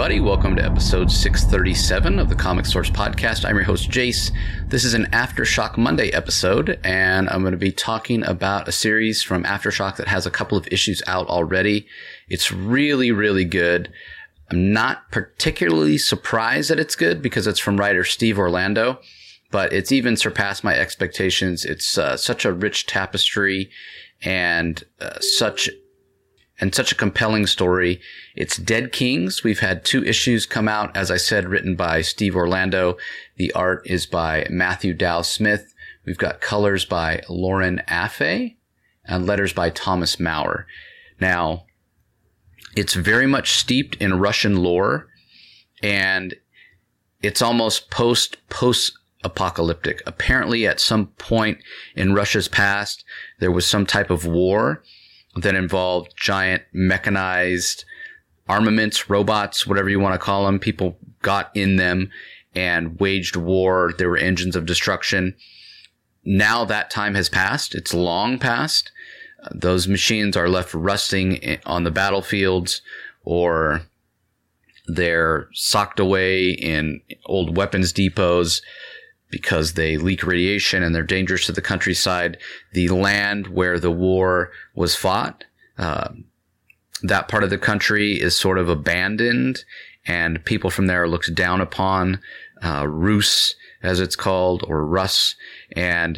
everybody. Welcome to episode 637 of the Comic Source Podcast. I'm your host, Jace. This is an Aftershock Monday episode, and I'm going to be talking about a series from Aftershock that has a couple of issues out already. It's really, really good. I'm not particularly surprised that it's good because it's from writer Steve Orlando, but it's even surpassed my expectations. It's such a rich tapestry and such a compelling story. It's Dead Kings. We've had 2 issues come out, as I said, written by Steve Orlando. The art is by Matthew Dow Smith. We've got colors by Lauren Affe and letters by Thomas Maurer. Now, it's very much steeped in Russian lore, and it's almost post-apocalyptic. Apparently, at some point in Russia's past, there was some type of war that involved giant mechanized armaments, robots, whatever you want to call them. People got in them and waged war. There were engines of destruction. Now that time has passed. It's long past. Those machines are left rusting on the battlefields, or they're socked away in old weapons depots because they leak radiation and they're dangerous to the countryside. The land where the war was fought, that part of the country is sort of abandoned, and people from there are looked down upon, Rus, as it's called, or Rus. And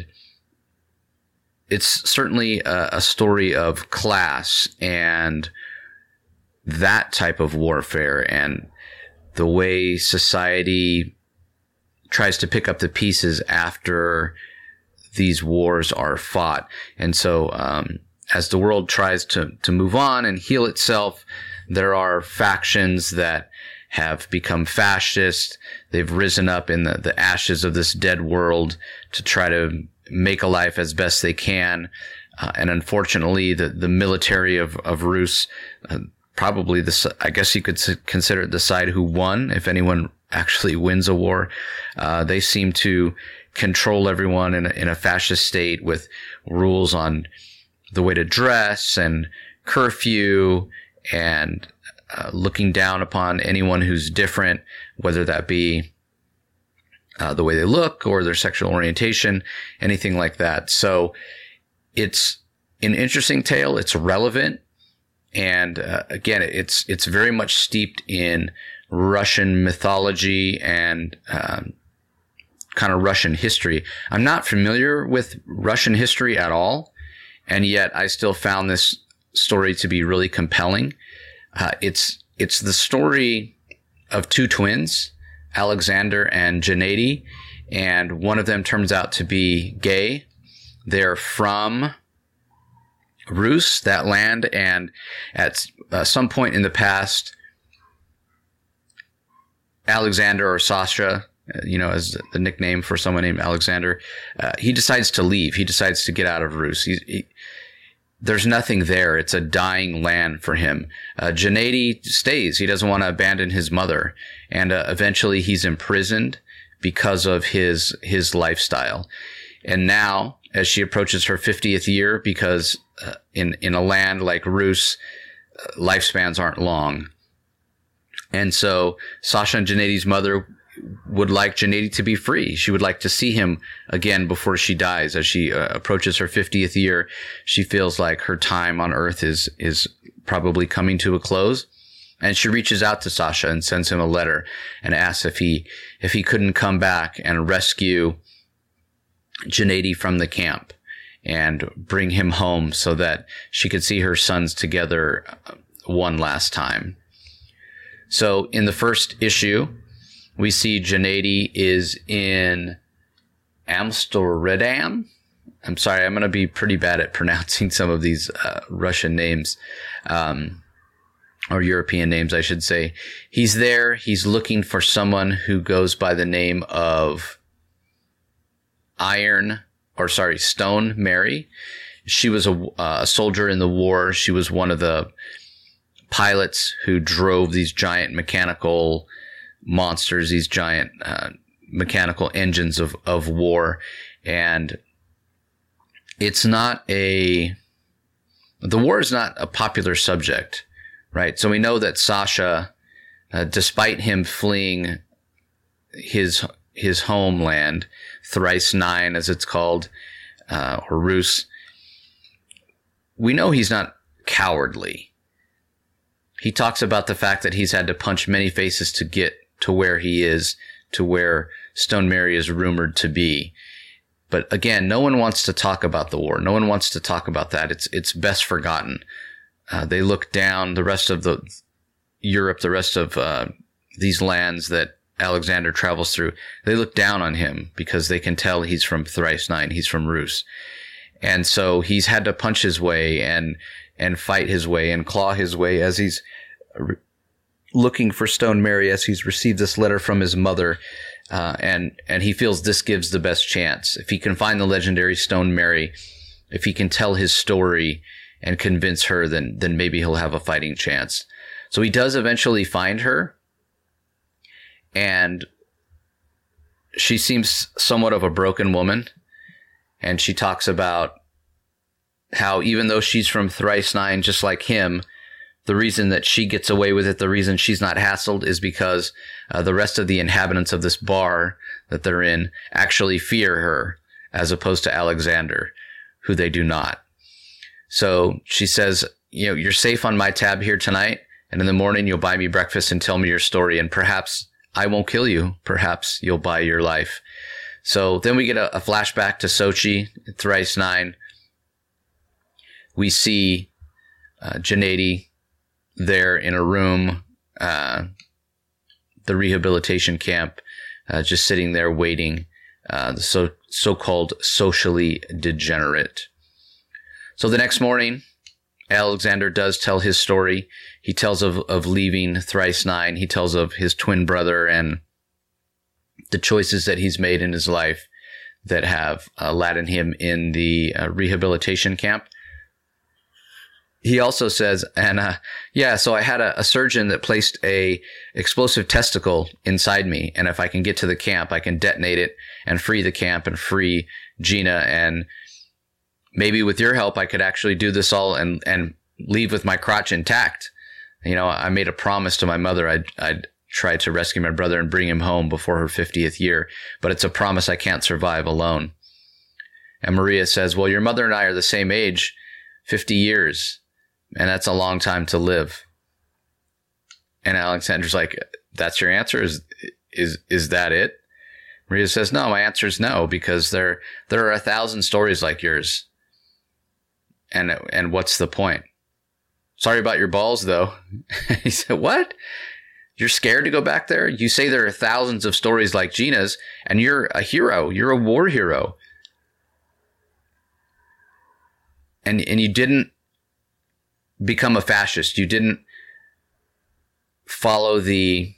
it's certainly a story of class and that type of warfare and the way society tries to pick up the pieces after these wars are fought. And so, as the world tries to move on and heal itself, there are factions that have become fascist. They've risen up in the ashes of this dead world to try to make a life as best they can. And unfortunately, the military of Rus, probably I guess you could consider it the side who won, if anyone actually wins a war. They seem to control everyone in a fascist state with rules on the way to dress and curfew and looking down upon anyone who's different, whether that be the way they look or their sexual orientation, anything like that. So it's an interesting tale. It's relevant. And again, it's very much steeped in Russian mythology and kind of Russian history. I'm not familiar with Russian history at all, and yet I still found this story to be really compelling. It's the story of 2 twins, Alexander and Gennady, and one of them turns out to be gay. They're from Rus, that land, and at some point in the past, Alexander, or Sasha, as the nickname for someone named Alexander, he decides to leave. He decides to get out of Rus. There's nothing there. It's a dying land for him. Gennady stays. He doesn't want to abandon his mother. And eventually he's imprisoned because of his lifestyle. And now, as she approaches her 50th year, because in a land like Rus, lifespans aren't long. And so Sasha and Gennady's mother would like Gennady to be free. She would like to see him again before she dies. As she approaches her 50th year, she feels like her time on Earth is probably coming to a close. And she reaches out to Sasha and sends him a letter and asks if he couldn't come back and rescue Gennady from the camp and bring him home so that she could see her sons together one last time. So in the first issue, we see Gennady is in Amsterdam. I'm sorry, I'm going to be pretty bad at pronouncing some of these Russian names, or European names, I should say. He's there. He's looking for someone who goes by the name of Stone Mary. She was a soldier in the war. She was one of the pilots who drove these giant mechanical monsters, these giant mechanical engines of war. And the war is not a popular subject, right? So we know that Sasha despite him fleeing his homeland, Thrice Nine, as it's called, or Rus, we know he's not cowardly. He talks about the fact that he's had to punch many faces to get to where he is, to where Stone Mary is rumored to be. But again, no one wants to talk about the war. No one wants to talk about that. It's best forgotten. They look down, the rest of the Europe, the rest of these lands that Alexander travels through, they look down on him because they can tell he's from Thrice Nine, he's from Rus. And so he's had to punch his way and fight his way and claw his way as he's looking for Stone Mary, as he's received this letter from his mother. And he feels this gives the best chance. If he can find the legendary Stone Mary, if he can tell his story and convince her, then maybe he'll have a fighting chance. So he does eventually find her, and she seems somewhat of a broken woman. And she talks about how even though she's from Thrice Nine, just like him, the reason that she gets away with it, the reason she's not hassled, is because the rest of the inhabitants of this bar that they're in actually fear her, as opposed to Alexander, who they do not. So she says, you're safe on my tab here tonight, and in the morning you'll buy me breakfast and tell me your story, and perhaps I won't kill you. Perhaps you'll buy your life. So then we get a flashback to Sochi, Thrice Nine. We see Gennady there in a room, the rehabilitation camp, just sitting there waiting, the so-called socially degenerate. So the next morning, Alexander does tell his story. He tells of leaving Thrice Nine. He tells of his twin brother and the choices that he's made in his life that have landed him in the rehabilitation camp. He also says, so I had a surgeon that placed a explosive testicle inside me, and if I can get to the camp, I can detonate it and free the camp and free Gina, and maybe with your help, I could actually do this all and leave with my crotch intact. I made a promise to my mother I'd try to rescue my brother and bring him home before her 50th year, but it's a promise I can't survive alone. And Maria says, well, your mother and I are the same age, 50 years. And that's a long time to live. And Alexander's like, that's your answer? Is that it? Maria says, no, my answer is no, because there are 1,000 stories like yours. And what's the point? Sorry about your balls, though. He said, what? You're scared to go back there? You say there are thousands of stories like Gina's, and you're a hero. You're a war hero. And you didn't become a fascist. You didn't follow the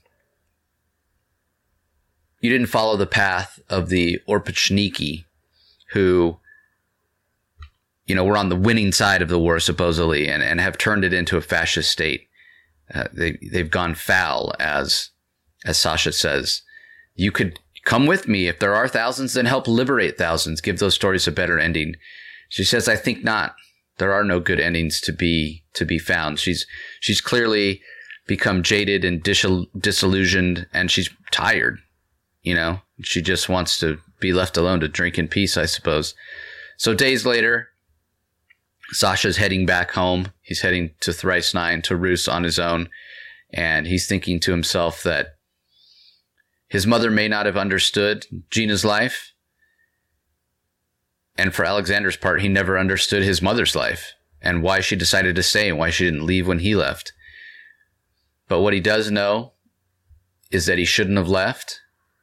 path of the Oprichniki, who, were on the winning side of the war, supposedly, and have turned it into a fascist state. They've gone foul, as Sasha says. You could come with me. If there are thousands, then help liberate thousands. Give those stories a better ending. She says, I think not. There are no good endings to be found. She's clearly become jaded and disillusioned, and she's tired. She just wants to be left alone to drink in peace, I suppose. So days later, Sasha's heading back home. He's heading to Thrice Nine, to Rus on his own, and he's thinking to himself that his mother may not have understood Gina's life. And for Alexander's part, he never understood his mother's life and why she decided to stay and why she didn't leave when he left. But what he does know is that he shouldn't have left,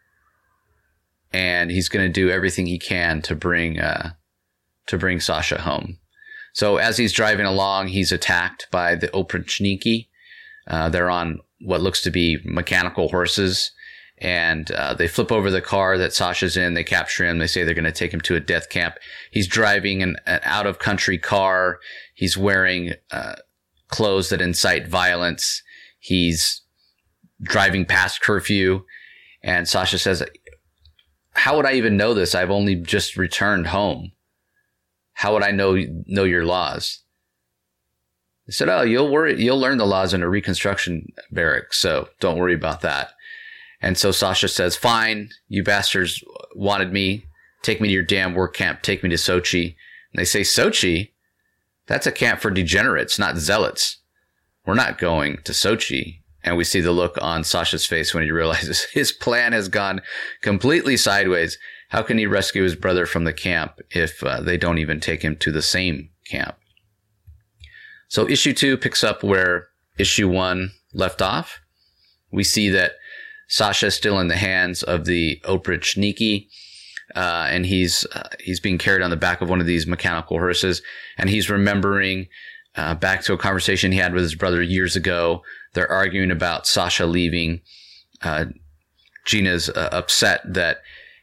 and he's going to do everything he can to bring Sasha home. So as he's driving along, he's attacked by the Oprichniki. They're on what looks to be mechanical horses, and they flip over the car that Sasha's in. They capture him. They say they're going to take him to a death camp. He's driving an out-of-country car. He's wearing clothes that incite violence. He's driving past curfew. And Sasha says, how would I even know this? I've only just returned home. How would I know your laws? They said, oh, you'll learn the laws in a reconstruction barrack, so don't worry about that. And so Sasha says, fine, you bastards wanted me. Take me to your damn work camp. Take me to Sochi. And they say, Sochi? That's a camp for degenerates, not zealots. We're not going to Sochi. And we see the look on Sasha's face when he realizes his plan has gone completely sideways. How can he rescue his brother from the camp if they don't even take him to the same camp? So issue 2 picks up where issue 1 left off. We see that Sasha is still in the hands of the Oprichniki, and he's being carried on the back of one of these mechanical horses, and he's remembering back to a conversation he had with his brother years ago. They're arguing about Sasha leaving. Gina's upset that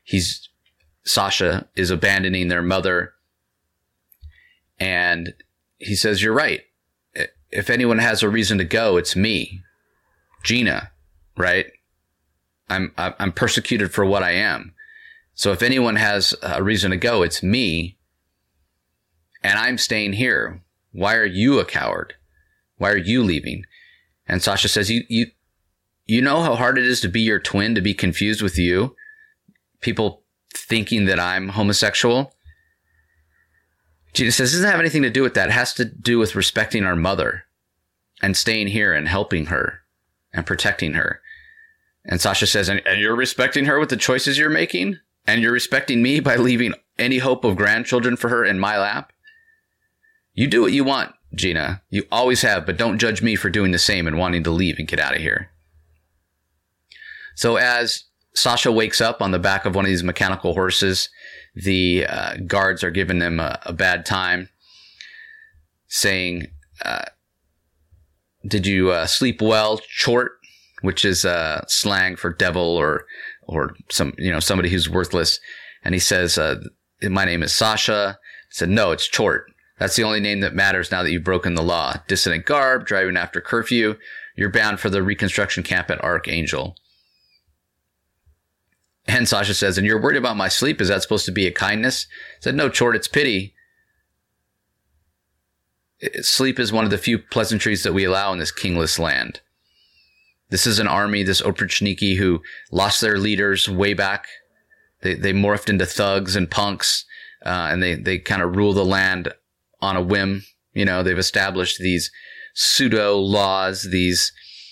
Sasha is abandoning their mother, and he says, "You're right. If anyone has a reason to go, it's me, Gina, right? I'm persecuted for what I am. So if anyone has a reason to go, it's me. And I'm staying here. Why are you a coward? Why are you leaving?" And Sasha says, you know how hard it is to be your twin, to be confused with you? People thinking that I'm homosexual? Gina says, it doesn't have anything to do with that. It has to do with respecting our mother and staying here and helping her and protecting her. And Sasha says, and you're respecting her with the choices you're making? And you're respecting me by leaving any hope of grandchildren for her in my lap? You do what you want, Gina. You always have, but don't judge me for doing the same and wanting to leave and get out of here. So as Sasha wakes up on the back of one of these mechanical horses, the guards are giving him a bad time, saying, did you sleep well, chort? Which is slang for devil or somebody who's worthless. And he says, my name is Sasha. He said, no, it's Chort. That's the only name that matters now that you've broken the law. Dissident garb, driving after curfew. You're bound for the reconstruction camp at Archangel. And Sasha says, and you're worried about my sleep? Is that supposed to be a kindness? He said, no, Chort, it's pity. Sleep is one of the few pleasantries that we allow in this kingless land. This is an army, this Oprichniki, who lost their leaders way back. They morphed into thugs and punks, and they kind of rule the land on a whim. You know, they've established these pseudo laws, these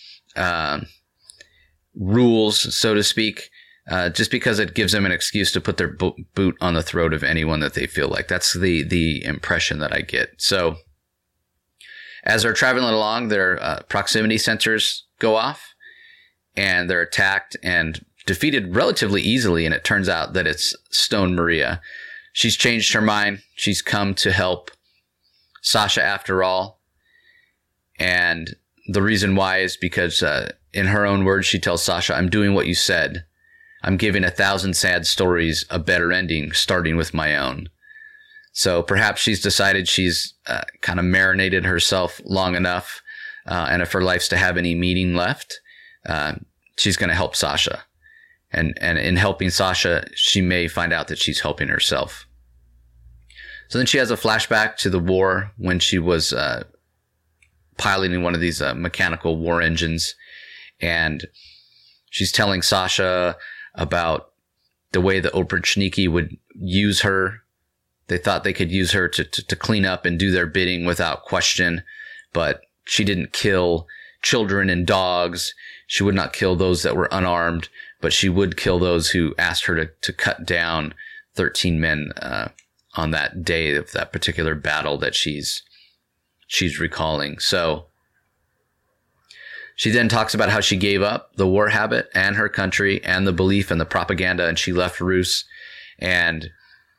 rules, so to speak, just because it gives them an excuse to put their boot on the throat of anyone that they feel like. That's the impression that I get. So as they're traveling along, their proximity sensors go off, and they're attacked and defeated relatively easily. And it turns out that it's Stone Maria. She's changed her mind. She's come to help Sasha after all. And the reason why is because, in her own words, she tells Sasha, I'm doing what you said. I'm giving 1,000 sad stories a better ending, starting with my own. So perhaps she's decided she's kind of marinated herself long enough. And if her life's to have any meaning left, she's going to help Sasha. And in helping Sasha, she may find out that she's helping herself. So then she has a flashback to the war when she was piloting one of these mechanical war engines. And she's telling Sasha about the way the Oprichniki would use her. They thought they could use her to clean up and do their bidding without question, but she didn't kill children and dogs. She would not kill those that were unarmed, but she would kill those who asked her to cut down 13 men on that day of that particular battle that she's recalling. So she then talks about how she gave up the war habit and her country and the belief and the propaganda, and she left Rus. And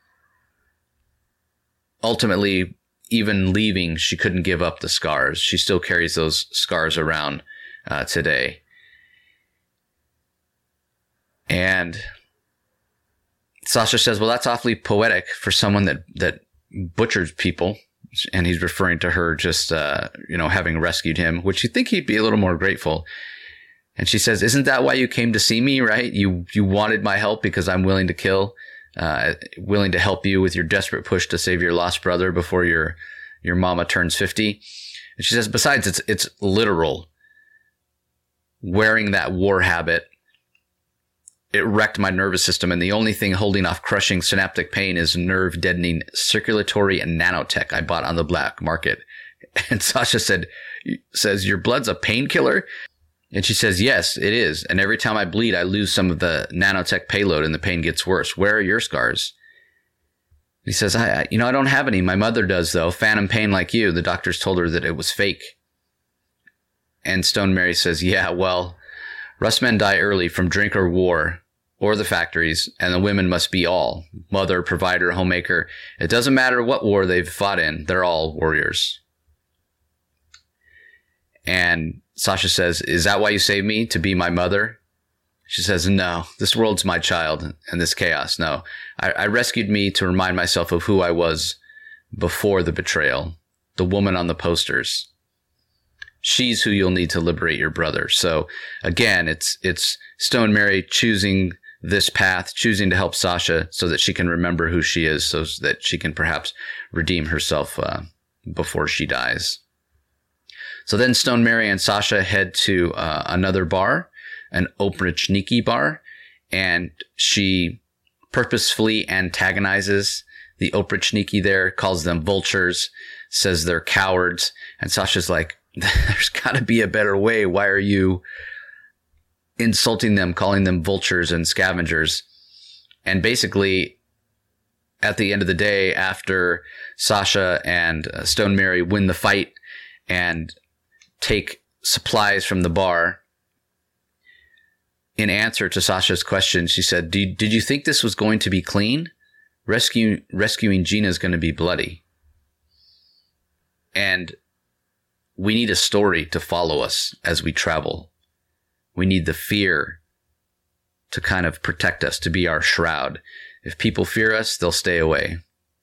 ultimately, even leaving, she couldn't give up the scars. She still carries those scars around today. And Sasha says, well, that's awfully poetic for someone that butchers people. And he's referring to her just, having rescued him, which you'd think he'd be a little more grateful. And she says, isn't that why you came to see me, right? You wanted my help because I'm willing to kill, willing to help you with your desperate push to save your lost brother before your mama turns 50. And she says, besides, it's literal. Wearing that war habit, it wrecked my nervous system, and the only thing holding off crushing synaptic pain is nerve-deadening circulatory and nanotech I bought on the black market. And Sasha says, your blood's a painkiller? And she says, yes, it is. And every time I bleed, I lose some of the nanotech payload and the pain gets worse. Where are your scars? He says, I don't have any. My mother does, though. Phantom pain like you. The doctors told her that it was fake. And Stone Mary says, yeah, well, Rust men die early from drink or war or the factories, and the women must be all. Mother, provider, homemaker. It doesn't matter what war they've fought in. They're all warriors. And Sasha says, is that why you saved me? To be my mother? She says, no, this world's my child and this chaos. No, I rescued me to remind myself of who I was before the betrayal. The woman on the posters. She's who you'll need to liberate your brother. So again, it's Stone Mary choosing this path, choosing to help Sasha so that she can remember who she is, so that she can perhaps redeem herself before she dies. So then Stone Mary and Sasha head to another bar, an Oprichniki bar, and she purposefully antagonizes the Oprichniki there, calls them vultures, says they're cowards. And Sasha's like, there's got to be a better way. Why are you insulting them, calling them vultures and scavengers? And basically, at the end of the day, after Sasha and Stone Mary win the fight and take supplies from the bar, in answer to Sasha's question, she said, did you think this was going to be clean? Rescuing Gina is going to be bloody. And we need a story to follow us as we travel. We need the fear to kind of protect us, to be our shroud. If people fear us, they'll stay away.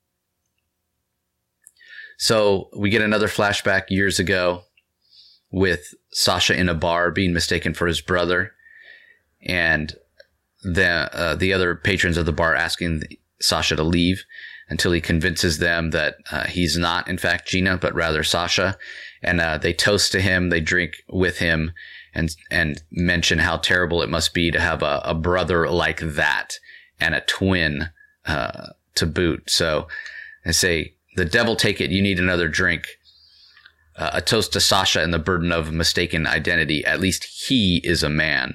So we get another flashback years ago with Sasha in a bar being mistaken for his brother, and the other patrons of the bar asking Sasha to leave until he convinces them that he's not, in fact, Gina, but rather Sasha. And they toast to him, they drink with him, and mention how terrible it must be to have a brother like that and a twin to boot. So I say, the devil take it, you need another drink. A toast to Sasha and the burden of mistaken identity. At least he is a man.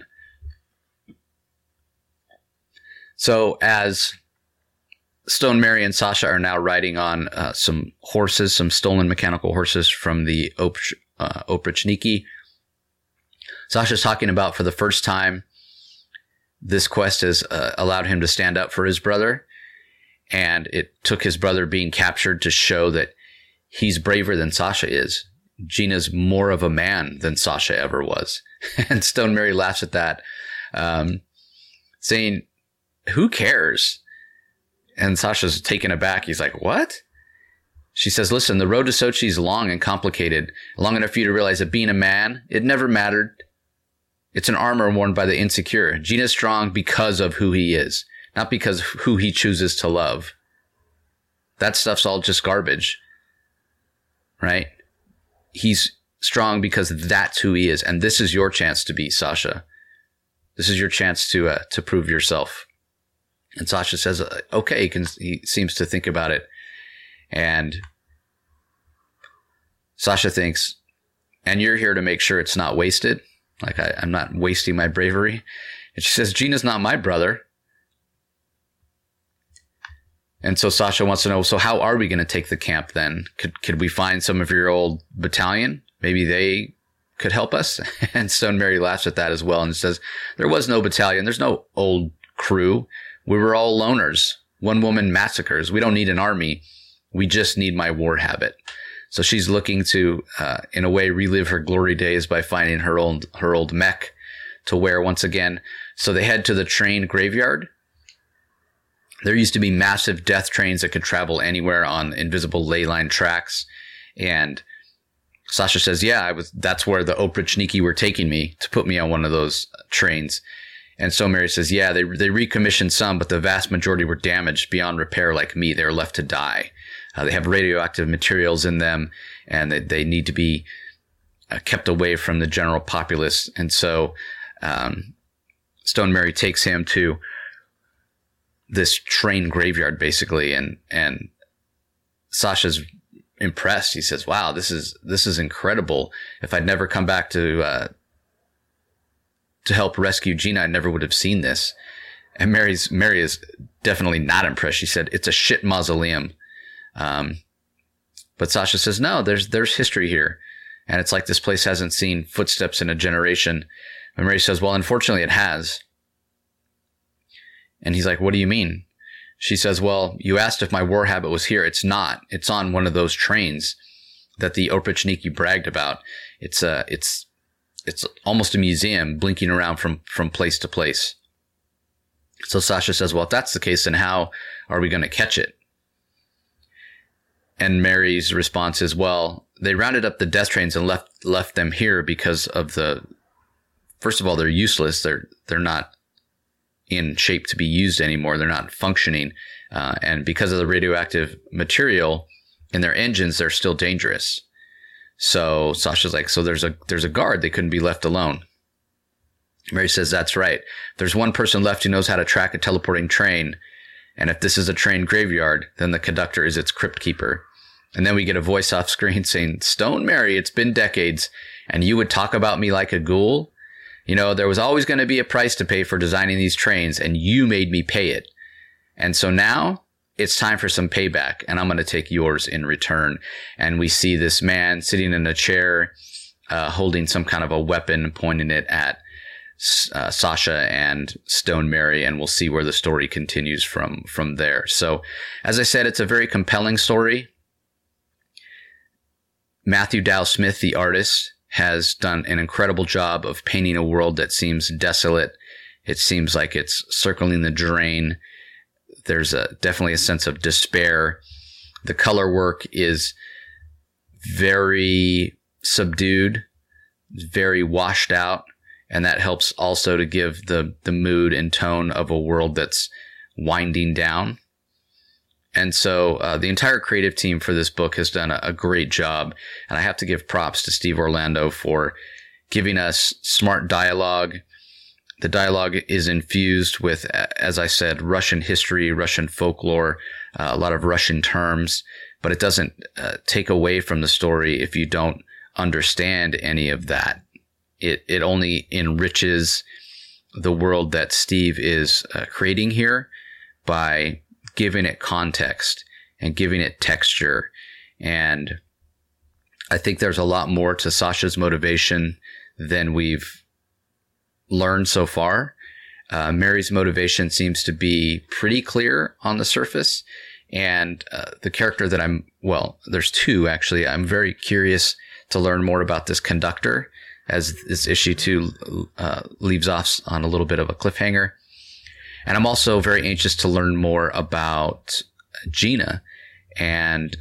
So as Stone Mary and Sasha are now riding on some horses, some stolen mechanical horses from the Oprichniki, Sasha's talking about, for the first time, this quest has allowed him to stand up for his brother. And it took his brother being captured to show that he's braver than Sasha is. Gina's more of a man than Sasha ever was. And Stone Mary laughs at that, saying, who cares? And Sasha's taken aback. He's like, what? She says, listen, the road to Sochi is long and complicated, long enough for you to realize that being a man, it never mattered. It's an armor worn by the insecure. Gina's strong because of who he is, not because of who he chooses to love. That stuff's all just garbage, right? He's strong because that's who he is. And this is your chance to be Sasha. This is your chance to prove yourself. And Sasha says, okay, he seems to think about it. And Sasha thinks, and you're here to make sure it's not wasted. Like, I'm not wasting my bravery. And she says, Gina's not my brother. And so Sasha wants to know, so how are we going to take the camp then? Could we find some of your old battalion? Maybe they could help us? And Stone Mary laughs at that as well and says, there was no battalion. There's no old crew. We were all loners, one woman massacres. We don't need an army. We just need my war habit. So she's looking to, in a way, relive her glory days by finding her old mech to wear once again. So they head to the train graveyard. There used to be massive death trains that could travel anywhere on invisible ley line tracks. And Sasha says, yeah, that's where the Oprichniki were taking me to put me on one of those trains. And so Mary says, yeah, they recommissioned some, but the vast majority were damaged beyond repair like me. They were left to die. They have radioactive materials in them, and they need to be kept away from the general populace. And so Stone Mary takes him to this train graveyard, basically, and Sasha's impressed. He says, "Wow, this is incredible. If I'd never come back to help rescue Gina, I never would have seen this." And Mary is definitely not impressed. She said, "It's a shit mausoleum." But Sasha says, "No, there's history here. And it's like this place hasn't seen footsteps in a generation." And Mary says, "Well, unfortunately it has." And he's like, "What do you mean?" She says, "Well, you asked if my war habit was here. It's not. It's on one of those trains that the Oprichniki bragged about. It's almost a museum blinking around from place to place." So Sasha says, "Well, if that's the case, then how are we going to catch it?" And Mary's response is, "Well, they rounded up the death trains and left them here because of first of all, they're useless. They're not in shape to be used anymore. They're not functioning. And because of the radioactive material in their engines, they're still dangerous." So Sasha's like, "So there's a guard. They couldn't be left alone." Mary says, "That's right. There's one person left who knows how to track a teleporting train. And if this is a train graveyard, then the conductor is its crypt keeper." And then we get a voice off screen saying, "Stone Mary, it's been decades, and you would talk about me like a ghoul? You know, there was always going to be a price to pay for designing these trains, and you made me pay it. And so now it's time for some payback, and I'm going to take yours in return." And we see this man sitting in a chair, holding some kind of a weapon, pointing it at Sasha and Stone Mary, and we'll see where the story continues from there. So, as I said, it's a very compelling story. Matthew Dow Smith, the artist, has done an incredible job of painting a world that seems desolate. It seems like it's circling the drain. There's definitely a sense of despair. The color work is very subdued, very washed out, and that helps also to give the mood and tone of a world that's winding down. And so the entire creative team for this book has done a great job. And I have to give props to Steve Orlando for giving us smart dialogue. The dialogue is infused with, as I said, Russian history, Russian folklore, a lot of Russian terms, but it doesn't take away from the story if you don't understand any of that. It only enriches the world that Steve is creating here by giving it context and giving it texture. And I think there's a lot more to Sasha's motivation than we've learned so far. Mary's motivation seems to be pretty clear on the surface. And the character that there's two actually. I'm very curious to learn more about this conductor, as this issue 2 leaves off on a little bit of a cliffhanger. And I'm also very anxious to learn more about Gina and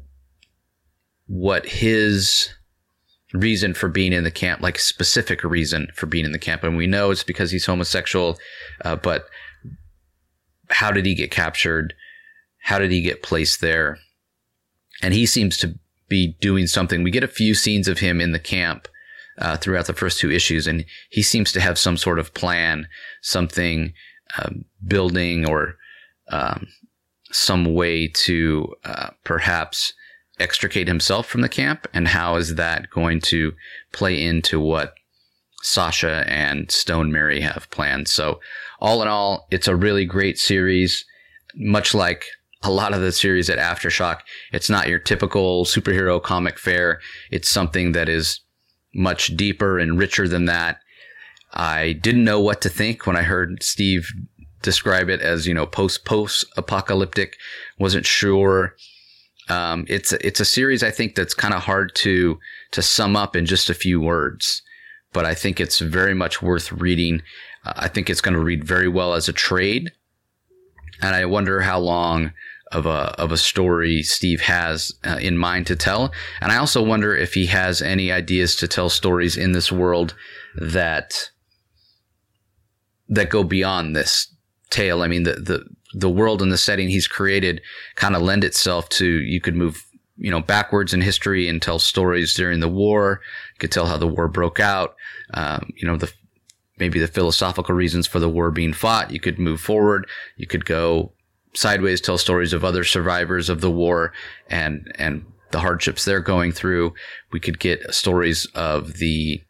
what his reason for being in the camp, like specific reason for being in the camp. And we know it's because he's homosexual, but how did he get captured? How did he get placed there? And he seems to be doing something. We get a few scenes of him in the camp throughout the first 2 issues, and he seems to have some sort of plan, something building or some way to perhaps extricate himself from the camp. And how is that going to play into what Sasha and Stone Mary have planned? So all in all, it's a really great series. Much like a lot of the series at Aftershock, it's not your typical superhero comic fare. It's something that is much deeper and richer than that. I didn't know what to think when I heard Steve describe it as, post-apocalyptic. Wasn't sure. It's a series, I think, that's kind of hard to sum up in just a few words, but I think it's very much worth reading. I think it's going to read very well as a trade, and I wonder how long of a story Steve has in mind to tell. And I also wonder if he has any ideas to tell stories in this world that go beyond this tale. I mean, the the world and the setting he's created kind of lend itself to, you could move, backwards in history and tell stories during the war. You could tell how the war broke out. Maybe the philosophical reasons for the war being fought. You could move forward. You could go sideways, tell stories of other survivors of the war and the hardships they're going through. We could get stories of the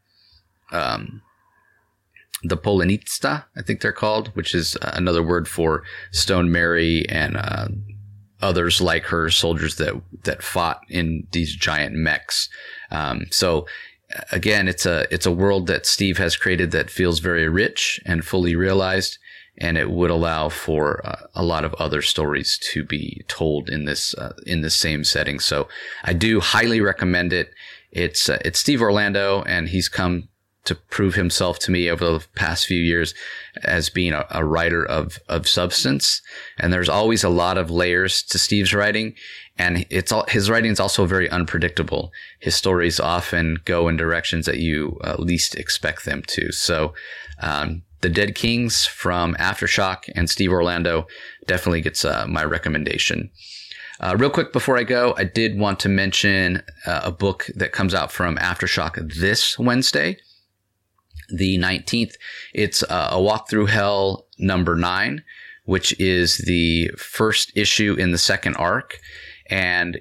Polenista, I think they're called, which is another word for Stone Mary and others like her, soldiers that fought in these giant mechs. So again, it's a world that Steve has created that feels very rich and fully realized, and it would allow for a lot of other stories to be told in this same setting. So I do highly recommend it. It's Steve Orlando, and he's come to prove himself to me over the past few years as being a writer of substance. And there's always a lot of layers to Steve's writing, and his writing is also very unpredictable. His stories often go in directions that you least expect them to. So, The Dead Kings from Aftershock and Steve Orlando definitely gets my recommendation. Real quick before I go, I did want to mention a book that comes out from Aftershock this Wednesday, the 19th. It's A Walk Through Hell number 9, which is the first issue in the second arc. And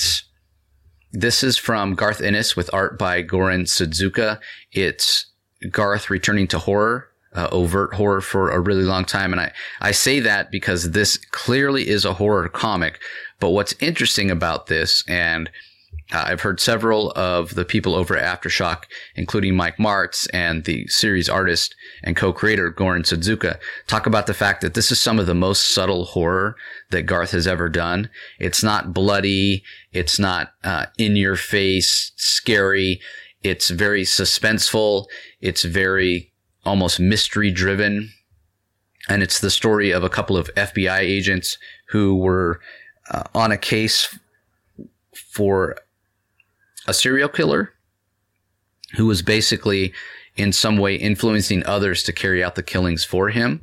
this is from Garth Ennis with art by Goran Sudzuka. It's Garth returning to horror, overt horror for a really long time. And I say that because this clearly is a horror comic. But what's interesting about this, and I've heard several of the people over at Aftershock, including Mike Martz and the series artist and co-creator Goran Sudzuka, talk about the fact that this is some of the most subtle horror that Garth has ever done. It's not bloody. It's not in your face, scary. It's very suspenseful. It's very almost mystery driven. And it's the story of a couple of FBI agents who were on a case for a serial killer who was basically in some way influencing others to carry out the killings for him.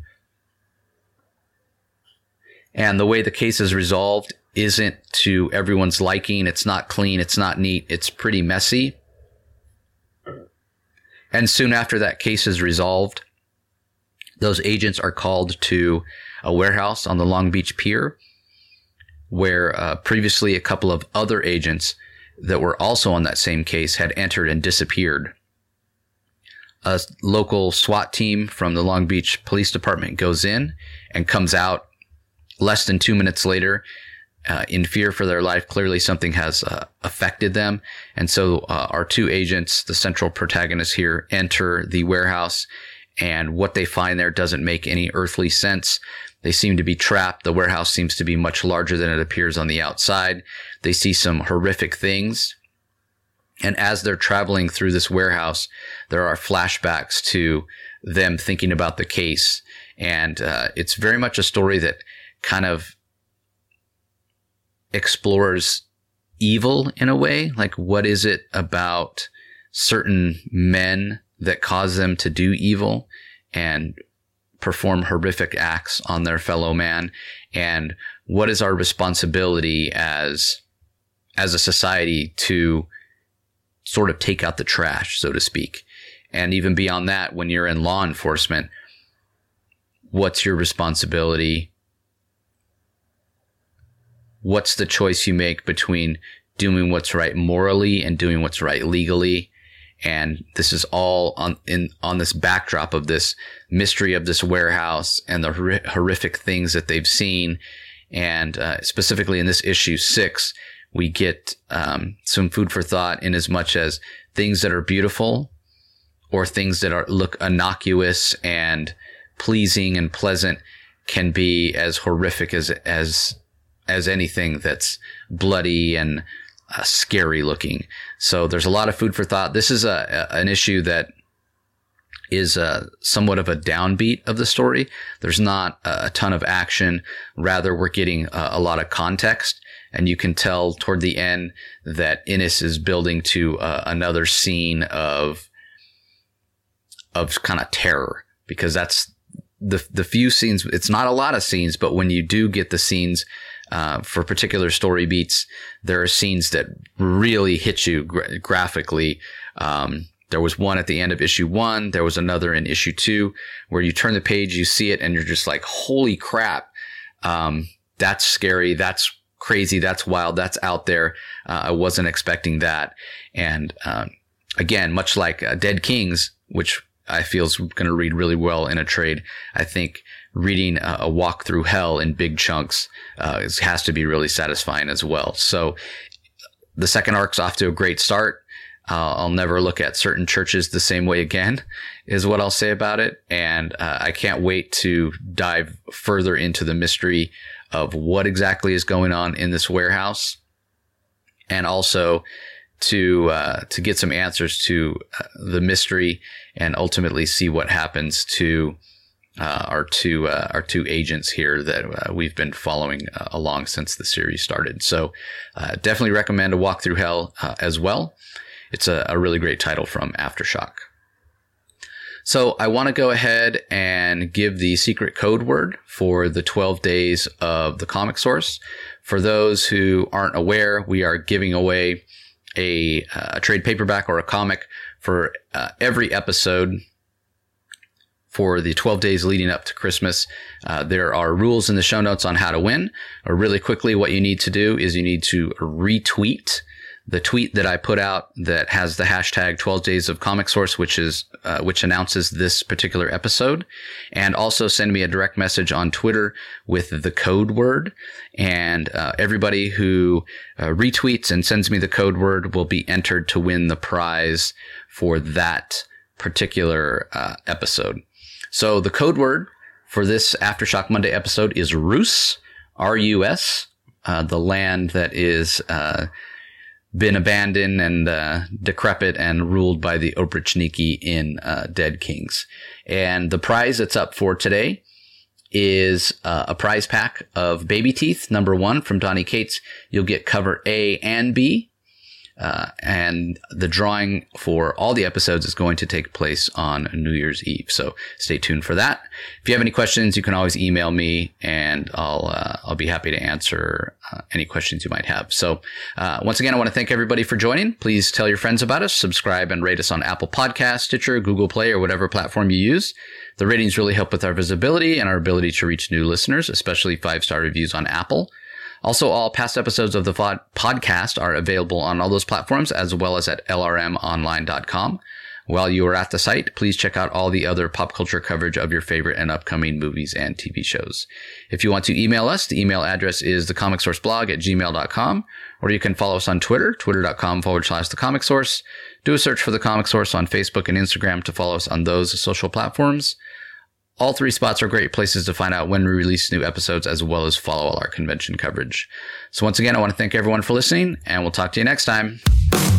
And the way the case is resolved isn't to everyone's liking. It's not clean. It's not neat. It's pretty messy. And soon after that case is resolved, those agents are called to a warehouse on the Long Beach Pier, where previously a couple of other agents that were also on that same case had entered and disappeared. A local SWAT team from the Long Beach Police Department goes in and comes out less than 2 minutes later in fear for their life. Clearly something has affected them. And so our two agents, the central protagonists here, enter the warehouse, and what they find there doesn't make any earthly sense. They seem to be trapped. The warehouse seems to be much larger than it appears on the outside. They see some horrific things. And as they're traveling through this warehouse, there are flashbacks to them thinking about the case. And it's very much a story that kind of explores evil in a way. Like, what is it about certain men that cause them to do evil and perform horrific acts on their fellow man? And what is our responsibility as a society to sort of take out the trash, so to speak? And even beyond that, when you're in law enforcement, what's your responsibility? What's the choice you make between doing what's right morally and doing what's right legally? And this is all on this backdrop of this mystery of this warehouse and the horrific things that they've seen. And specifically in this issue 6, we get some food for thought in as much as things that are beautiful or things that look innocuous and pleasing and pleasant can be as horrific as anything that's bloody and scary looking. So there's a lot of food for thought. This is an issue that is somewhat of a downbeat of the story. There's not a ton of action. Rather, we're getting a lot of context, and you can tell toward the end that Ennis is building to another scene of kind of terror, because that's the few scenes, it's not a lot of scenes, but when you do get the scenes for particular story beats, there are scenes that really hit you graphically. There was one at the end of issue 1. There was another in issue 2 where you turn the page, you see it, and you're just like, holy crap. That's scary. That's crazy. That's wild. That's out there. I wasn't expecting that. And again, much like Dead Kings, which I feel is going to read really well in a trade, I think reading a Walk Through Hell in big chunks has to be really satisfying as well. So the second arc's off to a great start. I'll never look at certain churches the same way again, is what I'll say about it. And I can't wait to dive further into the mystery of what exactly is going on in this warehouse, and also to get some answers to the mystery, and ultimately see what happens to our two agents here that we've been following along since the series started. So definitely recommend A Walk Through Hell as well. It's a really great title from Aftershock. So I want to go ahead and give the secret code word for the 12 days of the Comic Source. For those who aren't aware, we are giving away a trade paperback or a comic for every episode for the 12 days leading up to Christmas. There are rules in the show notes on how to win. Really quickly, what you need to do is you need to retweet the tweet that I put out that has the hashtag 12 Days of Comic Source, which announces this particular episode, and also send me a direct message on Twitter with the code word. And everybody who retweets and sends me the code word will be entered to win the prize for that particular episode. So the code word for this Aftershock Monday episode is Rus, R-U-S, the land that is been abandoned and decrepit and ruled by the Oprichniki in Dead Kings. And the prize that's up for today is a prize pack of Baby Teeth, number 1 from Donny Cates. You'll get cover A and B. And the drawing for all the episodes is going to take place on New Year's Eve. So stay tuned for that. If you have any questions, you can always email me, and I'll be happy to answer any questions you might have. So once again, I want to thank everybody for joining. Please tell your friends about us, subscribe and rate us on Apple Podcasts, Stitcher, Google Play, or whatever platform you use. The ratings really help with our visibility and our ability to reach new listeners, especially 5-star reviews on Apple. Also, all past episodes of the podcast are available on all those platforms, as well as at lrmonline.com. While you are at the site, please check out all the other pop culture coverage of your favorite and upcoming movies and TV shows. If you want to email us, the email address is thecomicsourceblog@gmail.com, or you can follow us on Twitter, twitter.com/thecomicsource. Do a search for The Comic Source on Facebook and Instagram to follow us on those social platforms. All 3 spots are great places to find out when we release new episodes, as well as follow all our convention coverage. So once again, I want to thank everyone for listening, and we'll talk to you next time.